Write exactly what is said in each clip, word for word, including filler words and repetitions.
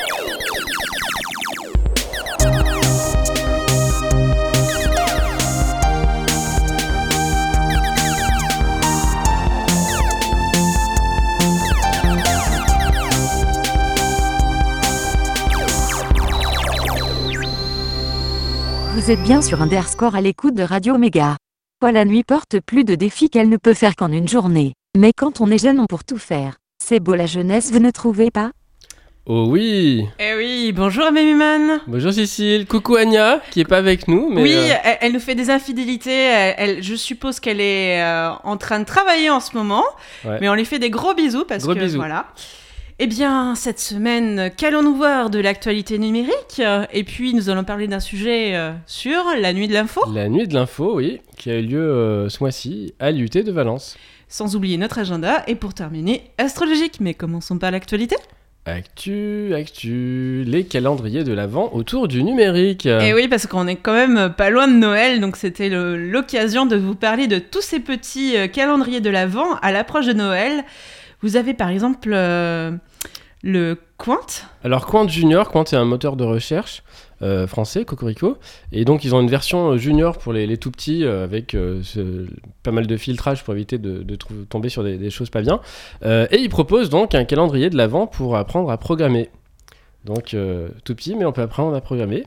Vous êtes bien sur Underscore à l'écoute de Radio Méga. Quoi, la nuit porte plus de défis qu'elle ne peut faire qu'en une journée. Mais quand on est jeune, on peut tout faire. C'est beau la jeunesse, vous ne trouvez pas ? Oh oui. Eh oui, bonjour Mémuman. Bonjour Cécile, coucou Anya, qui est pas avec nous. Mais oui, euh... elle, elle nous fait des infidélités, elle, elle, je suppose qu'elle est euh, en train de travailler en ce moment, ouais. Mais on lui fait des gros bisous parce gros que bisous. Voilà. Eh bien, cette semaine, qu'allons-nous voir de l'actualité numérique ? Et puis, nous allons parler d'un sujet euh, sur la nuit de l'info. La nuit de l'info, oui, qui a eu lieu euh, ce mois-ci à l'U T de Valence. Sans oublier notre agenda, et pour terminer, astrologique. Mais commençons par l'actualité. Actu, actu, les calendriers de l'Avent autour du numérique. Et oui, parce qu'on est quand même pas loin de Noël, donc c'était le, l'occasion de vous parler de tous ces petits euh, calendriers de l'Avent à l'approche de Noël. Vous avez par exemple euh, le Quant. Alors Quant Junior, Quant est un moteur de recherche euh, français, Cocorico, et donc ils ont une version junior pour les, les tout petits euh, avec euh, ce, pas mal de filtrage pour éviter de, de trou- tomber sur des, des choses pas bien. Euh, et ils proposent donc un calendrier de l'Avent pour apprendre à programmer. Donc euh, tout petit, mais on peut apprendre à programmer.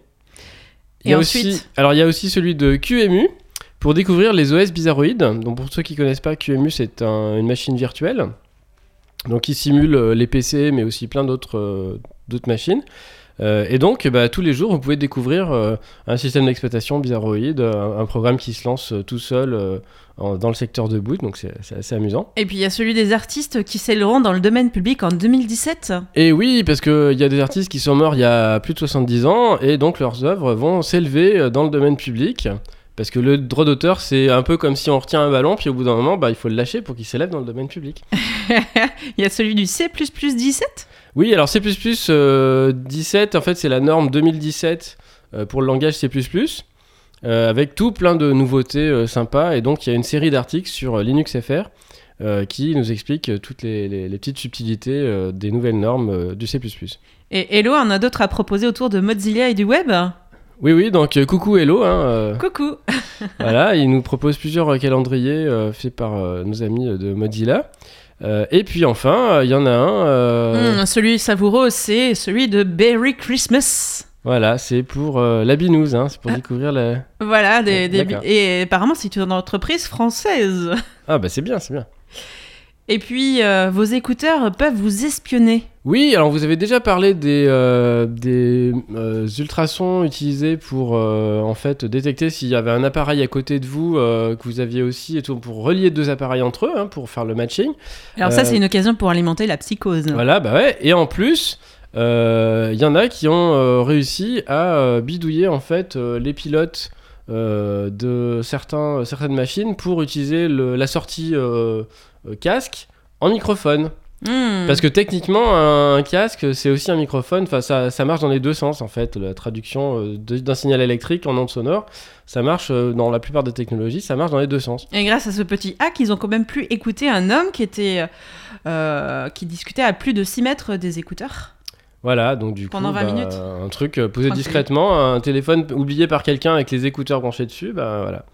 Il y et a ensuite aussi, alors il y a aussi celui de Q M U pour découvrir les O S bizarroïdes. Donc pour ceux qui connaissent pas, Q M U c'est un, une machine virtuelle. Donc, il simule euh, les P C, mais aussi plein d'autres, euh, d'autres machines. Euh, et donc, bah, tous les jours, vous pouvez découvrir euh, un système d'exploitation bizarroïde, un, un programme qui se lance euh, tout seul euh, en, dans le secteur de boot. Donc, c'est, c'est assez amusant. Et puis, il y a celui des artistes qui s'élèveront dans le domaine public en deux mille dix-sept. Et oui, parce qu'il y a des artistes qui sont morts il y a plus de soixante-dix ans, et donc leurs œuvres vont s'élever dans le domaine public. Parce que le droit d'auteur, c'est un peu comme si on retient un ballon, puis au bout d'un moment, bah, il faut le lâcher pour qu'il s'élève dans le domaine public. Il y a celui du C plus plus dix-sept ? Oui, alors C plus plus euh, dix-sept, en fait, c'est la norme deux mille dix-sept euh, pour le langage C plus plus, euh, avec tout plein de nouveautés euh, sympas. Et donc, il y a une série d'articles sur euh, Linux F R euh, qui nous explique euh, toutes les, les, les petites subtilités euh, des nouvelles normes euh, du C plus plus. Et Hello en a d'autres à proposer autour de Mozilla et du web ? Oui, oui, donc euh, coucou Hello. Hein, euh, coucou. Voilà, il nous propose plusieurs euh, calendriers euh, faits par euh, nos amis euh, de Mozilla. Euh, et puis enfin, il euh, y en a un... Euh... Mmh, celui savoureux, c'est celui de Berry Christmas. Voilà, c'est pour euh, la binouse, hein, c'est pour ah. découvrir la... Voilà, des, des bi- et apparemment c'est une entreprise française. Ah bah c'est bien, c'est bien. Et puis, euh, vos écouteurs peuvent vous espionner. Oui, alors vous avez déjà parlé des, euh, des euh, ultrasons utilisés pour euh, en fait détecter s'il y avait un appareil à côté de vous euh, que vous aviez aussi, et tout, pour relier deux appareils entre eux, hein, pour faire le matching. Alors euh, ça, c'est une occasion pour alimenter la psychose. Voilà, bah ouais. Et en plus, il euh, y en a qui ont euh, réussi à euh, bidouiller en fait euh, les pilotes euh, de certains, certaines machines pour utiliser le, la sortie euh, euh, casque en microphone. Mmh. Parce que techniquement, un casque, c'est aussi un microphone. Enfin, ça, ça marche dans les deux sens, en fait. La traduction euh, de, d'un signal électrique en onde sonore, ça marche euh, dans la plupart des technologies, ça marche dans les deux sens. Et grâce à ce petit hack, ils ont quand même pu écouter un homme qui était, euh, qui discutait à plus de six mètres des écouteurs. Voilà, donc du Pendant coup, vingt bah, minutes. un truc euh, posé Tranquille. discrètement, un téléphone oublié par quelqu'un avec les écouteurs branchés dessus, bah voilà.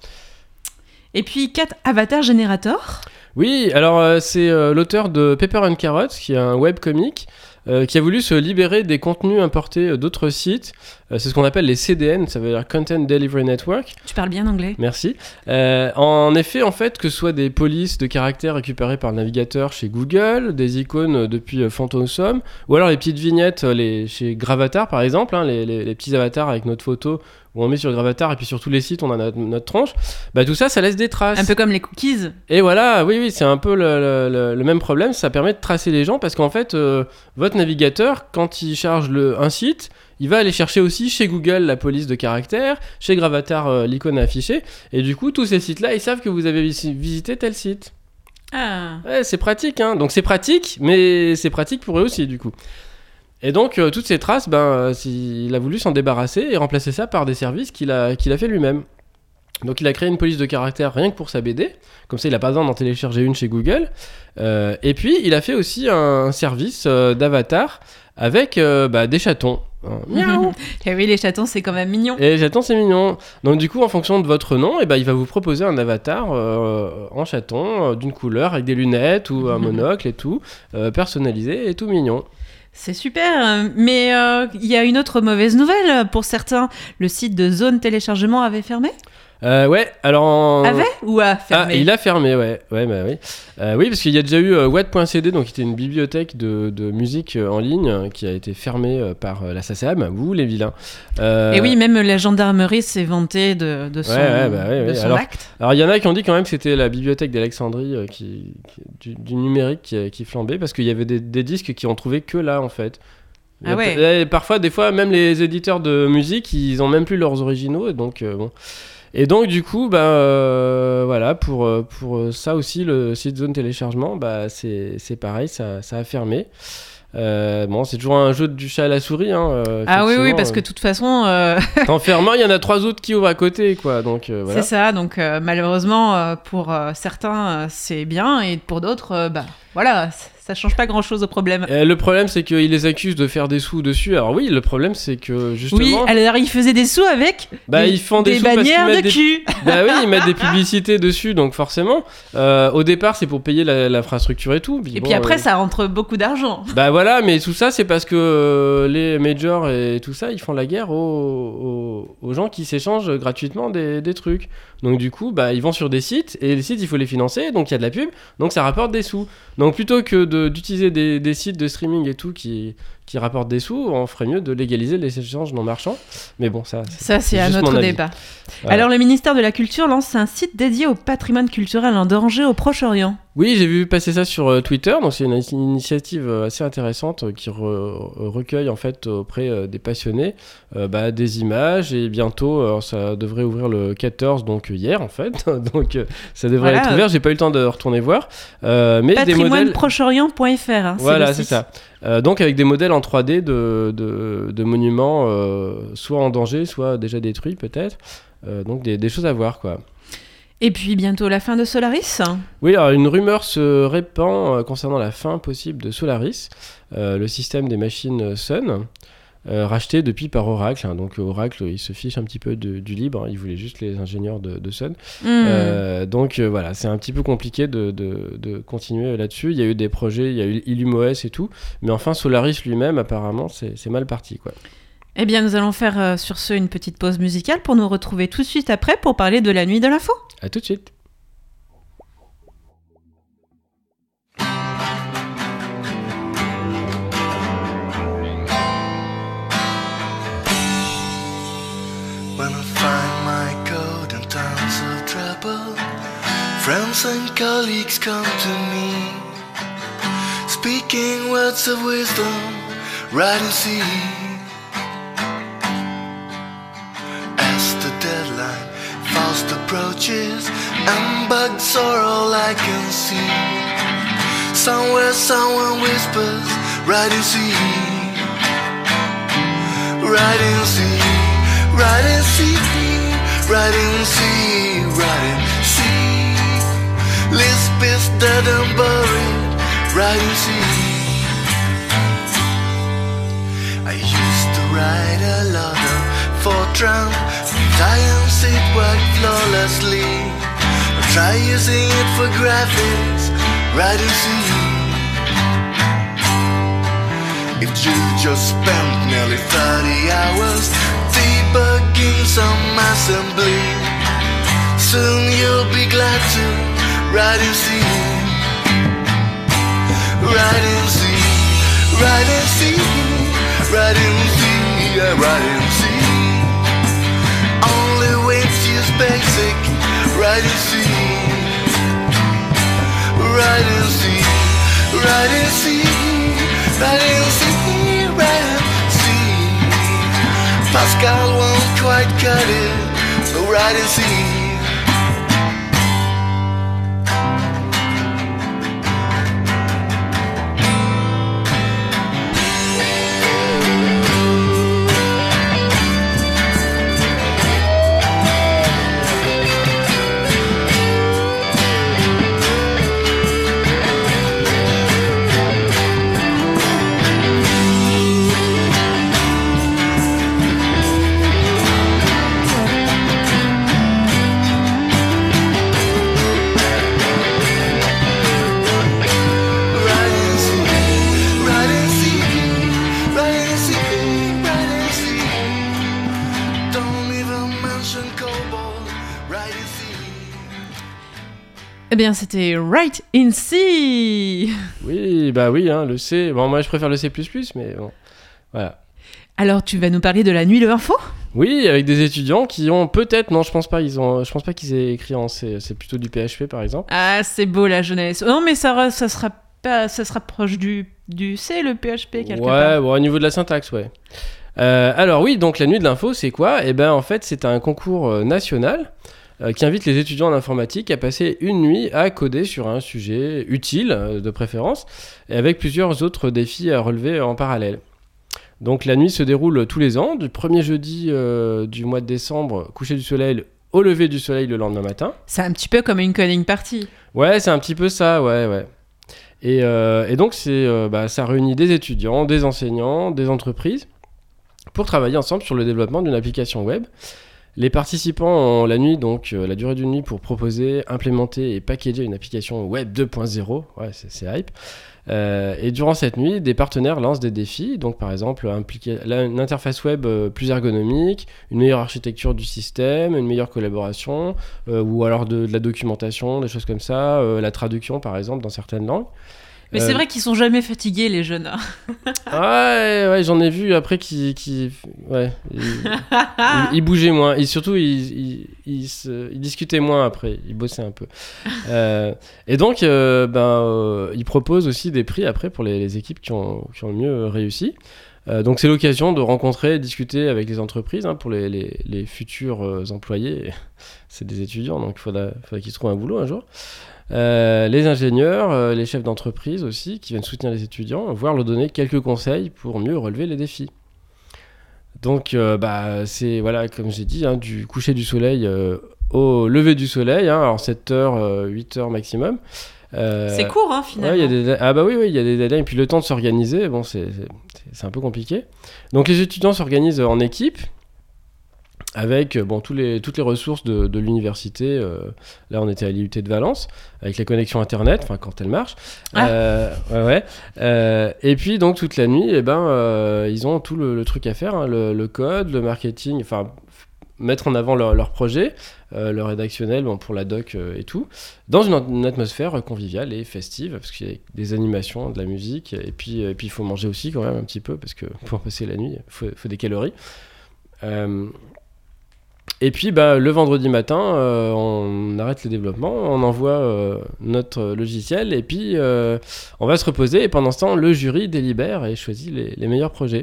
Et puis, Cat Avatar Generator. Oui, alors euh, c'est euh, l'auteur de Pepper and Carrots, qui est un webcomic, euh, qui a voulu se libérer des contenus importés d'autres sites. Euh, c'est ce qu'on appelle les C D N, ça veut dire Content Delivery Network. Tu parles bien anglais. Merci. Euh, en effet, en fait, que ce soit des polices de caractères récupérées par le navigateur chez Google, des icônes depuis euh, Phantom, ou alors les petites vignettes les, chez Gravatar, par exemple, hein, les, les, les petits avatars avec notre photo, où on met sur Gravatar, et puis sur tous les sites, on a notre, notre tronche. Bah, tout ça, ça laisse des traces. Un peu comme les cookies. Et voilà, oui, oui, c'est un peu le, le, le, le même problème. Ça permet de tracer les gens, parce qu'en fait, euh, votre navigateur, quand il charge le, un site, il va aller chercher aussi chez Google la police de caractères, chez Gravatar euh, l'icône affichée, et du coup tous ces sites-là ils savent que vous avez vis- visité tel site. Ah. Ouais, c'est pratique, hein. Donc c'est pratique, mais c'est pratique pour eux aussi du coup. Et donc euh, toutes ces traces, ben, euh, il a voulu s'en débarrasser et remplacer ça par des services qu'il a, qu'il a fait lui-même. Donc il a créé une police de caractère rien que pour sa B D, comme ça il a pas besoin d'en télécharger une chez Google. Euh, et puis il a fait aussi un service euh, d'avatar avec euh, bah, des chatons. Hein. Miaou. Et oui, les chatons, c'est quand même mignon. Et les chatons, c'est mignon. Donc du coup, en fonction de votre nom, et bah, il va vous proposer un avatar euh, en chaton, euh, d'une couleur, avec des lunettes ou un monocle et tout, euh, personnalisé et tout mignon. C'est super, mais il euh, y a une autre mauvaise nouvelle pour certains. Le site de Zone Téléchargement avait fermé ? Euh, ouais, alors... En... Avait ou a fermé ? Ah, il a fermé, ouais. Ouais, bah oui. Euh, oui, parce qu'il y a déjà eu euh, watt point c d, donc qui était une bibliothèque de, de musique euh, en ligne, euh, qui a été fermée euh, par euh, la S A C E M. Vous, les vilains. Euh... Et oui, même la gendarmerie s'est vantée de, de son, ouais, ouais, bah, ouais, de ouais. son alors, acte. Alors, il y en a qui ont dit quand même que c'était la bibliothèque d'Alexandrie euh, qui, qui, du, du numérique qui, qui flambait, parce qu'il y avait des, des disques qui ont trouvé que là, en fait. Ah ouais. Et parfois, des fois, même les éditeurs de musique, ils ont même plus leurs originaux, et donc euh, bon... Et donc du coup, bah, euh, voilà, pour, pour ça aussi, le site Zone Téléchargement, bah, c'est, c'est pareil, ça, ça a fermé. Euh, bon, c'est toujours un jeu du chat à la souris. Hein, euh, ah oui, oui, parce que de toute façon... Euh... T'en fermes un, il y en a trois autres qui ouvrent à côté, quoi. Donc, euh, voilà. C'est ça, donc euh, malheureusement, euh, pour euh, certains, euh, c'est bien, et pour d'autres, euh, bah, voilà... Ça change pas grand chose au problème. Et le problème, c'est qu'ils les accusent de faire des sous dessus. Alors oui, le problème, c'est que justement. Oui, alors ils faisaient des sous avec. Bah, des, ils font des, des sous bannières parce qu'ils de mettent cul. Des... Bah oui, ils mettent des publicités dessus, donc forcément. Euh, au départ, c'est pour payer la, l'infrastructure et tout. Puis et bon, puis après, euh... ça rentre beaucoup d'argent. Bah voilà, mais tout ça, c'est parce que euh, les majors et tout ça, ils font la guerre aux, aux, aux gens qui s'échangent gratuitement des, des trucs. Donc du coup, bah, ils vont sur des sites, et les sites, il faut les financer, donc il y a de la pub, donc ça rapporte des sous. Donc plutôt que de, d'utiliser des, des sites de streaming et tout qui, qui rapportent des sous, on ferait mieux de légaliser les échanges non marchands. Mais bon, ça, c'est, ça, c'est, c'est à notre débat. Voilà. Alors le ministère de la Culture lance un site dédié au patrimoine culturel en danger au Proche-Orient. Oui, j'ai vu passer ça sur euh, Twitter, donc c'est une, une initiative assez intéressante euh, qui re, recueille en fait auprès euh, des passionnés euh, bah, des images, et bientôt euh, ça devrait ouvrir le quatorze, donc hier en fait, donc euh, ça devrait voilà. être ouvert, j'ai pas eu le temps de retourner voir. Euh, mais patrimoine proche orient point f r, hein, voilà, c'est, c'est ça. Euh, donc avec des modèles en trois D de, de, de monuments euh, soit en danger, soit déjà détruits peut-être, euh, donc des, des choses à voir quoi. Et puis bientôt la fin de Solaris. Oui, alors une rumeur se répand euh, concernant la fin possible de Solaris, euh, le système des machines Sun, euh, racheté depuis par Oracle. Hein, donc Oracle, il se fiche un petit peu de, du libre, hein, il voulait juste les ingénieurs de, de Sun. Mmh. Euh, donc euh, voilà, c'est un petit peu compliqué de, de, de continuer là-dessus. Il y a eu des projets, il y a eu IllumeOS et tout, mais enfin Solaris lui-même, apparemment, c'est, c'est mal parti, quoi. Eh bien, nous allons faire euh, sur ce une petite pause musicale pour nous retrouver tout de suite après pour parler de la nuit de l'info. À tout de suite. When I find my code in times of trouble, friends and colleagues come to me, speaking words of wisdom, right and see. Deadline fast approaches, and bugs are all I can see. Somewhere someone whispers, right and see, right and see, right and see, right and see, right and see. Lisp is dead and buried, right and see. I used to write a lot of Fortran, science it worked flawlessly. I try using it for graphics, right and see. If you just spent nearly thirty hours debugging some assembly, soon you'll be glad to write and see, write and see, write and see, write and see, yeah, write and see. Use basic, write and see, write and see, write and see, write and see, write and see. Pascal won't quite cut it, so write and see. Eh bien, c'était Write in C. Oui, bah oui, hein, le C. Bon, moi, je préfère le C plus plus, mais bon, voilà. Alors, tu vas nous parler de la nuit de l'info ? Oui, avec des étudiants qui ont peut-être, non, je pense pas, ils ont, je pense pas qu'ils aient écrit en C. C'est plutôt du P H P, par exemple. Ah, c'est beau la jeunesse. Non, mais ça, ça sera pas, ça se rapproche du, du C, le P H P quelque ouais, part. Ouais, bon, au niveau de la syntaxe, ouais. Euh, alors oui, donc la nuit de l'info, c'est quoi ? Eh ben, en fait, c'est un concours euh, national euh, qui invite les étudiants en informatique à passer une nuit à coder sur un sujet utile, euh, de préférence, et avec plusieurs autres défis à relever en parallèle. Donc la nuit se déroule tous les ans, du premier jeudi euh, du mois de décembre, coucher du soleil, au lever du soleil le lendemain matin. C'est un petit peu comme une coding party. Ouais, c'est un petit peu ça, ouais, ouais. Et, euh, et donc c'est, euh, bah, ça réunit des étudiants, des enseignants, des entreprises, pour travailler ensemble sur le développement d'une application web. Les participants ont la nuit, donc euh, la durée d'une nuit pour proposer, implémenter et packager une application web deux point zéro. Ouais, c'est, c'est hype. Euh, et durant cette nuit, des partenaires lancent des défis. Donc, par exemple, impliquer là, une interface web euh, plus ergonomique, une meilleure architecture du système, une meilleure collaboration, euh, ou alors de, de la documentation, des choses comme ça, euh, la traduction, par exemple, dans certaines langues. Mais euh... c'est vrai qu'ils sont jamais fatigués, les jeunes. ouais, ouais, j'en ai vu après qui, qui, ouais, ils, ils, ils bougeaient moins. Et surtout, ils, ils, ils, se, ils discutaient moins après. Ils bossaient un peu. euh, et donc, euh, ben, euh, ils proposent aussi des prix après pour les, les équipes qui ont, qui ont le mieux réussi. Euh, donc, c'est l'occasion de rencontrer, discuter avec les entreprises hein, pour les, les, les futurs euh, employés. C'est des étudiants, donc il faudra, faudra qu'ils trouvent un boulot un jour. Euh, les ingénieurs, euh, les chefs d'entreprise aussi, qui viennent soutenir les étudiants, voire leur donner quelques conseils pour mieux relever les défis. Donc, euh, bah, c'est, voilà, comme j'ai dit, hein, du coucher du soleil euh, au lever du soleil, hein, alors sept heures, euh, huit heures maximum. Euh, c'est court, hein, finalement. Ouais, y a des, ah bah oui, oui, il y a des deadlines, puis le temps de s'organiser, bon, c'est, c'est, c'est un peu compliqué. Donc, les étudiants s'organisent en équipe, avec bon, tous les, toutes les ressources de, de l'université. Euh, là, on était à l'I U T de Valence, avec les connexions Internet, enfin quand elles marchent. Ah. Euh, ouais, ouais. Euh, et puis, donc, toute la nuit, eh ben, euh, ils ont tout le, le truc à faire, hein, le, le code, le marketing, enfin, mettre en avant leur, leur projet, euh, le rédactionnel bon, pour la doc euh, et tout, dans une, une atmosphère conviviale et festive, parce qu'il y a des animations, de la musique, et puis il puis, faut manger aussi quand même un petit peu, parce que pour passer la nuit, il faut, faut des calories. Euh, Et puis bah, le vendredi matin, euh, on arrête le développement, on envoie euh, notre logiciel et puis euh, on va se reposer. Et pendant ce temps, le jury délibère et choisit les, les meilleurs projets.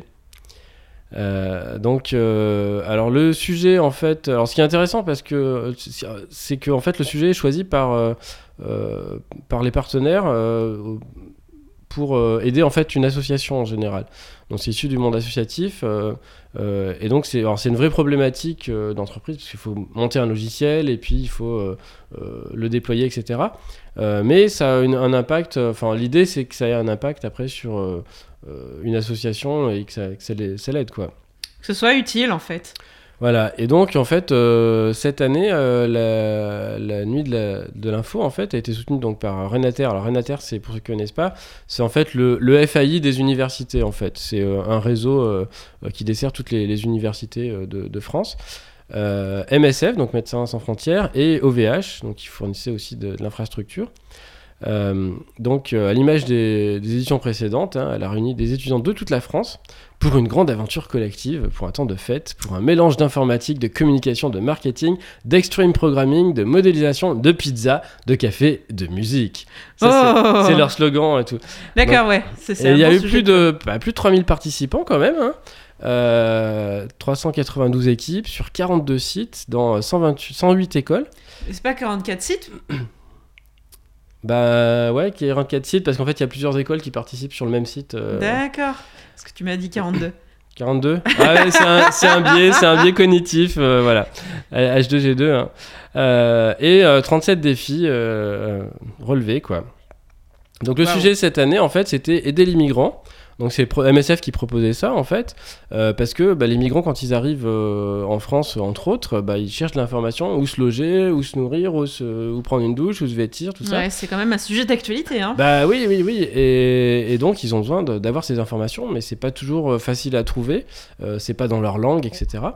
Euh, donc, euh, alors le sujet en fait, alors ce qui est intéressant parce que c'est que en fait le sujet est choisi par euh, euh, par les partenaires. Euh, pour euh, aider en fait une association en général. Donc c'est issu du monde associatif euh, euh, et donc c'est, alors, c'est une vraie problématique euh, d'entreprise parce qu'il faut monter un logiciel et puis il faut euh, euh, le déployer, et cetera. Euh, mais ça a une, un impact, enfin euh, l'idée c'est que ça ait un impact après sur euh, euh, une association et que ça, que ça, les, ça l'aide quoi. Que ce soit utile en fait. Voilà, et donc en fait euh, cette année euh, la, la nuit de, la, de l'info en fait a été soutenue donc par Renater. Alors Renater, c'est pour ceux qui ne connaissent pas, c'est en fait le, le F A I des universités en fait. C'est euh, un réseau euh, qui dessert toutes les, les universités euh, de, de France. Euh, M S F, donc Médecins Sans Frontières, et O V H, donc qui fournissait aussi de, de l'infrastructure. Euh, donc euh, à l'image des, des éditions précédentes, hein, elle a réuni des étudiants de toute la France pour une grande aventure collective, pour un temps de fête, pour un mélange d'informatique, de communication, de marketing, d'extreme programming, de modélisation, de pizza, de café, de musique. Ça, oh c'est, c'est leur slogan et tout. D'accord, donc, ouais. C'est, c'est et il y a bon eu plus de, bah, plus de trois mille participants quand même, hein. Euh, trois cent quatre-vingt-douze équipes sur quarante-deux sites dans cent vingt-huit, cent huit écoles. C'est pas quarante-quatre sites? Bah ouais, quarante-quatre sites, parce qu'en fait il y a plusieurs écoles qui participent sur le même site. Euh... D'accord, parce que tu m'as dit quarante-deux. quarante-deux Ah ouais, c'est un, c'est un biais, c'est un biais cognitif, euh, voilà. H deux G deux. Hein. Euh, et euh, trente-sept défis euh, relevés, quoi. Donc le wow. sujet cette année, en fait, c'était aider les migrants. Donc c'est M S F qui proposait ça en fait, euh, parce que bah, les migrants quand ils arrivent euh, en France entre autres, bah, ils cherchent de l'information, où se loger, où se nourrir, où, se, où prendre une douche, où se vêtir, tout ça. Ouais, c'est quand même un sujet d'actualité. Hein. Bah oui, oui, oui, et, et donc ils ont besoin de, d'avoir ces informations, mais c'est pas toujours facile à trouver, euh, c'est pas dans leur langue, et cetera.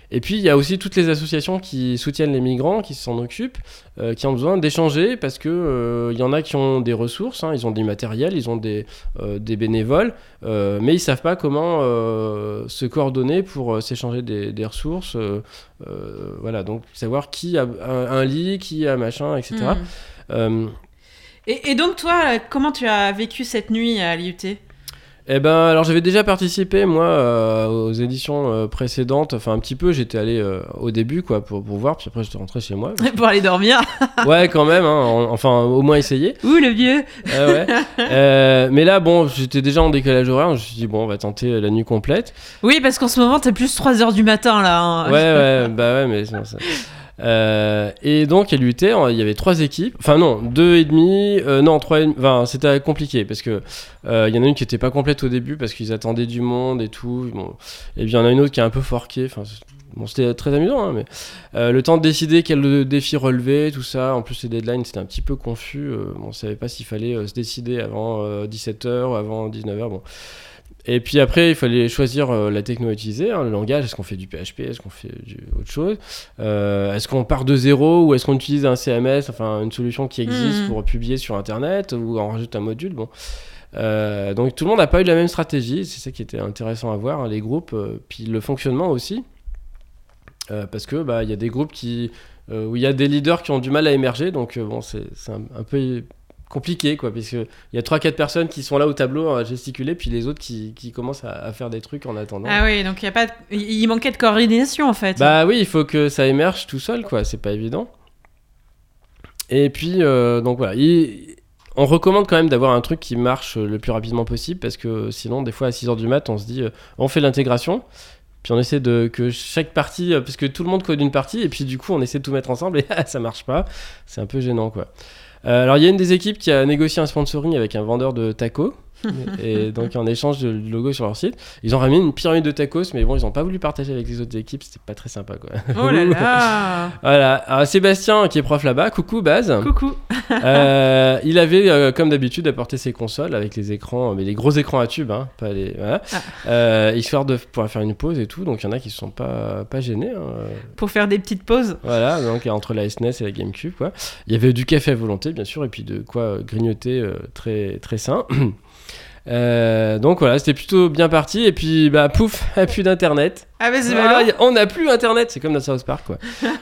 Et puis il y a aussi toutes les associations qui soutiennent les migrants, qui s'en occupent, euh, qui ont besoin d'échanger parce que euh, il y en a qui ont des ressources, hein, ils ont du matériel, ils ont des, euh, des bénévoles, euh, mais ils savent pas comment euh, se coordonner pour euh, s'échanger des, des ressources. Euh, euh, voilà, donc savoir qui a un, un lit, qui a machin, et cetera. Mmh. Euh, Et, et donc toi, comment tu as vécu cette nuit à l'I U T ? Eh ben, alors j'avais déjà participé moi euh, aux éditions euh, précédentes, enfin un petit peu, j'étais allé euh, au début quoi pour, pour voir, puis après j'étais rentré chez moi. Pour aller dormir. Ouais, quand même, hein, en- enfin au moins essayer. Ouh, le vieux. Euh, ouais. Euh, mais là, bon, j'étais déjà en décalage horaire, je me suis dit bon, on va tenter la nuit complète. Oui, parce qu'en ce moment, t'es plus trois heures du matin, là. hein. Ouais, ouais, bah ouais, mais sinon, ça... Euh, et donc à l'U T, il y avait trois équipes, enfin non, deux et demi, euh, non trois et demi, enfin c'était compliqué parce que euh, il y en a une qui était pas complète au début parce qu'ils attendaient du monde et tout, bon. Et puis il y en a une autre qui est un peu forquée, enfin bon c'était très amusant, hein, mais euh, le temps de décider quel défi relever, tout ça, en plus les deadlines c'était un petit peu confus, euh, on savait pas s'il fallait euh, se décider avant euh, dix-sept heures ou avant dix-neuf heures, bon. Et puis après, il fallait choisir euh, la techno à utiliser, hein, le langage. Est-ce qu'on fait du P H P ? Est-ce qu'on fait du, autre chose ? euh, Est-ce qu'on part de zéro ou est-ce qu'on utilise un C M S, enfin une solution qui existe Mmh. pour publier sur Internet ou on rajoute un module ? Bon. Euh, donc tout le monde n'a pas eu la même stratégie. C'est ça qui était intéressant à voir, hein, les groupes, euh, puis le fonctionnement aussi. Euh, parce que bah, y a des groupes qui, euh, où il y a des leaders qui ont du mal à émerger. Donc euh, bon, c'est, c'est un, un peu... compliqué quoi, parce que il y a trois quatre personnes qui sont là au tableau à gesticuler, puis les autres qui, qui commencent à, à faire des trucs en attendant. Ah oui, donc il y a pas de... il manquait de coordination en fait. Bah oui, il faut que ça émerge tout seul quoi, c'est pas évident. Et puis euh, donc voilà, il... on recommande quand même d'avoir un truc qui marche le plus rapidement possible, parce que sinon des fois à six heures du mat on se dit euh, on fait l'intégration, puis on essaie de que chaque partie, parce que tout le monde code une partie, et puis du coup on essaie de tout mettre ensemble et ça marche pas, c'est un peu gênant quoi. Euh, alors il y a une des équipes qui a négocié un sponsoring avec un vendeur de tacos et donc en échange de logo sur leur site, ils ont ramené une pyramide de tacos, mais bon ils ont pas voulu partager avec les autres équipes, c'était pas très sympa quoi. Oh là là. Voilà, alors Sébastien qui est prof là-bas, coucou Baz. Coucou. Euh, il avait euh, comme d'habitude apporté ses consoles avec les écrans, mais les gros écrans à tube, hein, pas les, voilà. Ah. Euh, histoire de pouvoir faire une pause et tout, donc il y en a qui se sont pas, pas gênés. Hein. Pour faire des petites pauses. Voilà, donc entre la S N E S et la GameCube quoi. Il y avait du café à volonté bien sûr, et puis de quoi euh, grignoter euh, très, très sain. Euh, donc voilà, c'était plutôt bien parti, et puis bah pouf, plus d'internet. Ah bah c'est Ah, malin. y a- on n'a plus internet, c'est comme dans South Park quoi.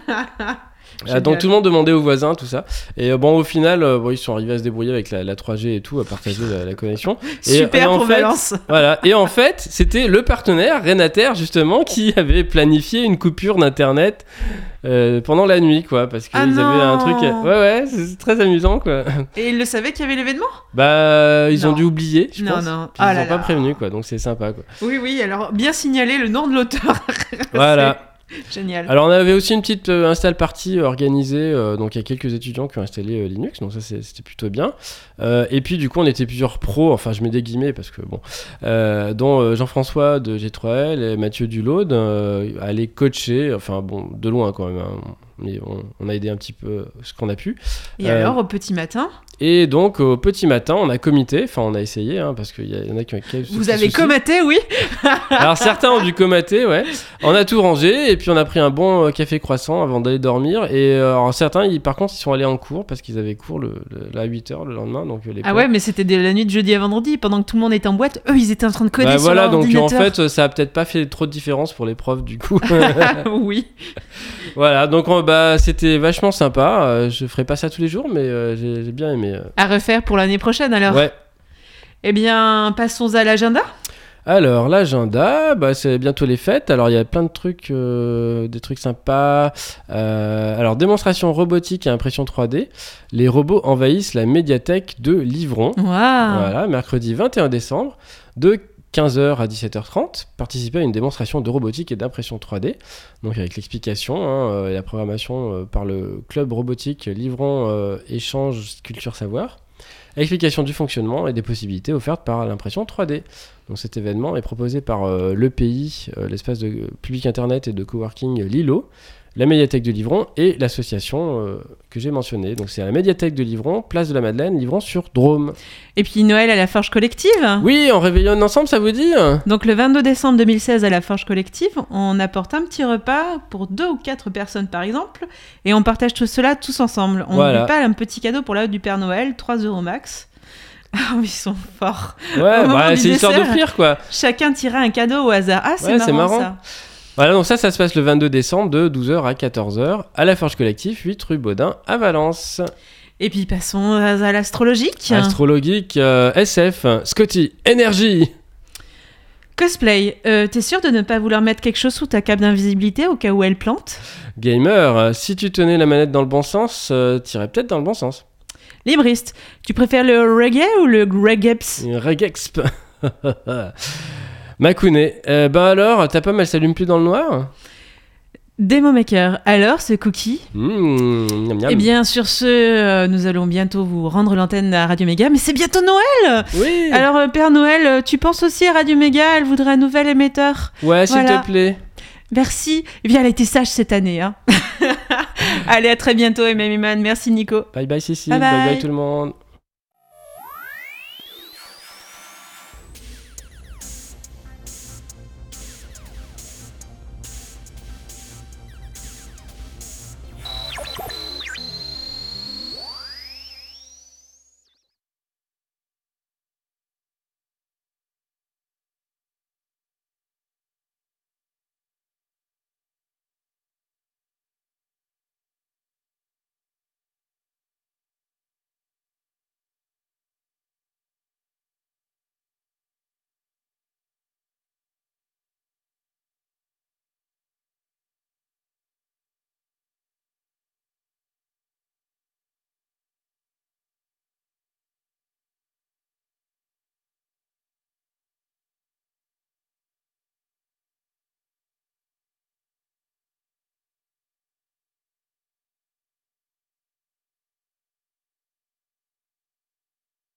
Génial. Euh, donc tout le monde demandait aux voisins tout ça, et euh, bon au final euh, bon, ils sont arrivés à se débrouiller avec la, la trois G et tout, à partager la, la connexion. Et, Super et en pour fait, Valence. voilà, et en fait c'était le partenaire Renater justement qui avait planifié une coupure d'internet euh, pendant la nuit quoi, parce qu'ils Ah avaient un non. truc, ouais ouais c'est c'est très amusant quoi. Et il le savait qu'il y avait l'événement ? Bah ils Non. ont dû oublier je Non, pense. non. Puis Ah ils là ont pas là. prévenu quoi, donc c'est sympa quoi. Oui, oui, alors bien signaler le nom de l'auteur. Voilà. C'est génial. Alors on avait aussi une petite euh, install party organisée, euh, donc il y a quelques étudiants qui ont installé euh, Linux, donc ça c'est- c'était plutôt bien. Euh, et puis du coup on était plusieurs pros, enfin je mets des guillemets parce que bon, euh, dont euh, Jean-François de G trois L et Mathieu Dulaude, euh, allaient coacher, enfin bon de loin quand même, hein, mais on, on a aidé un petit peu ce qu'on a pu. Et Euh, alors, au petit matin, Et donc au petit matin on a commité, enfin on a essayé, hein, parce qu'il y, y en a qui ont quelques vous petits avez soucis. comaté, oui ? Alors certains ont dû comater, ouais. On a tout rangé et puis on a pris un bon euh, café croissant avant d'aller dormir. Et euh, alors certains, ils, par contre, ils sont allés en cours parce qu'ils avaient cours le, le- à huit heures le lendemain. Donc, euh, les Ah profs. ouais, mais c'était de la nuit de jeudi à vendredi, pendant que tout le monde était en boîte. Eux, ils étaient en train de coder Bah sur voilà, leur donc en ordinateur. fait, euh, ça a peut-être pas fait trop de différence pour les profs du coup. oui. Voilà, donc on- bah c'était vachement sympa. Euh, je ferai pas ça tous les jours, mais euh, j'ai j'ai bien aimé. euh. À refaire pour l'année prochaine, alors. Ouais. Eh bien, passons à l'agenda. Alors l'agenda, bah, c'est bientôt les fêtes. Alors il y a plein de trucs, euh, des trucs sympas. Euh, alors démonstration robotique et impression trois D. Les robots envahissent la médiathèque de Livron. Waouh. Voilà, mercredi vingt et un décembre, de quinze heures à dix-sept heures trente. Participer à une démonstration de robotique et d'impression trois D. Donc avec l'explication hein, euh, et la programmation euh, par le club robotique Livron euh, Échange Culture Savoir. Explication du fonctionnement et des possibilités offertes par l'impression trois D. Donc cet événement est proposé par euh, l'E P I, euh, l'espace de public internet et de coworking Lilo, la médiathèque de Livron et l'association euh, que j'ai mentionnée. Donc c'est à la médiathèque de Livron, place de la Madeleine, Livron-sur-Drôme. Et puis Noël à la Forge Collective. Oui, on réveillonne ensemble, ça vous dit ? Donc le vingt-deux décembre deux mille seize à la Forge Collective, on apporte un petit repas pour deux ou quatre personnes par exemple, et on partage tout cela tous ensemble. On Voilà. n'oublie pas un petit cadeau pour la hôte du Père Noël, trois euros max. Ah oui, ils sont forts. Ouais, Au moment bah, du c'est histoire dessert, d'offrir quoi. Chacun tira un cadeau au hasard. Ah, c'est Ouais, marrant, c'est marrant. ça. Voilà, donc ça, ça se passe le vingt-deux décembre de douze heures à quatorze heures à la Forge Collective, huit rue Baudin à Valence. Et puis passons à, à l'astrologique. Astrologique, euh, S F, Scotty, énergie. Cosplay, euh, t'es sûr de ne pas vouloir mettre quelque chose sous ta cape d'invisibilité au cas où elle plante ? Gamer, euh, si tu tenais la manette dans le bon sens, euh, t'irais peut-être dans le bon sens. Libriste, tu préfères le reggae ou le regeps ? Regexp. Makune, euh, ben alors, ta pomme elle s'allume plus dans le noir ? Demo Maker, alors ce cookie ? Mmh, miam, miam. Eh bien, sur ce, euh, nous allons bientôt vous rendre l'antenne à Radio Méga, mais c'est bientôt Noël ! Oui. Alors, euh, Père Noël, euh, tu penses aussi à Radio Méga, elle voudrait un nouvel émetteur. Ouais, s'il Voilà. te plaît. Merci. Eh bien, elle a été sage cette année. Hein. Allez, à très bientôt, M M Man. Merci, Nico. Bye bye Cécile, Bye bye bye. bye tout le monde.